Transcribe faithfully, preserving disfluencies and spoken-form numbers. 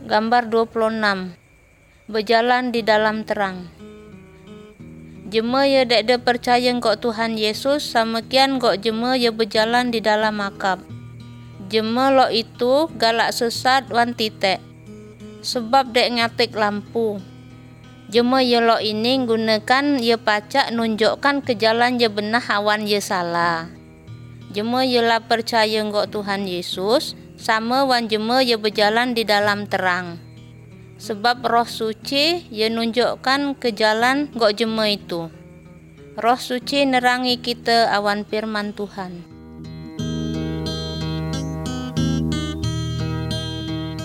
Gambar dua puluh enam. Berjalan di dalam terang. Jema ye dek de percaya kok Tuhan Yesus sama kian kok jema ye berjalan di dalam akap. Jema lo itu galak sesat wan titek. Sebab dek ngatik lampu. Jema ye lo ini gunakan ye pacak nunjukkan ke jalan ye benar awan ye salah. Jema ye la percaya kok Tuhan Yesus sama wan jema ye berjalan di dalam terang. Sebab Roh Suci ye nunjukkan ke jalan kok jema itu. Roh Suci nerangi kita awan firman Tuhan.